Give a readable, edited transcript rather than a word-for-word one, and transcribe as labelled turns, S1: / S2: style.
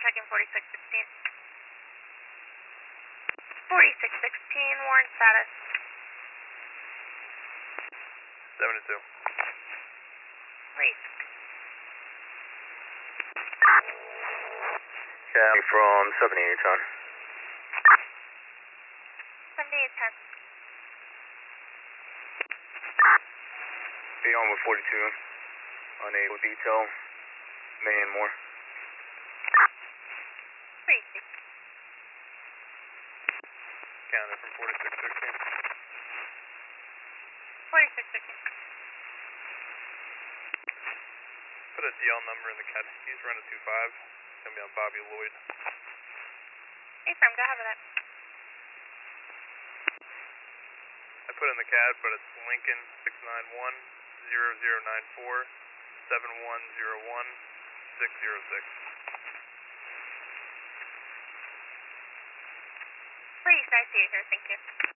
S1: checking 4616. 4616, warrant status.
S2: 72.
S1: Please.
S2: Cali from 78, John.
S1: 7810.
S2: Be on with 42. Unable detail. Man more.
S1: Please.
S2: Counter from 4616.
S1: 4616.
S2: Put a DL number in the CAD. He's running 25. It's going to be on Bobby Lloyd.
S1: Hey, firm, go ahead with that.
S2: I put in the CAD, but it's Lincoln 691 0094 7101 606.
S1: Please, I see you here, thank you.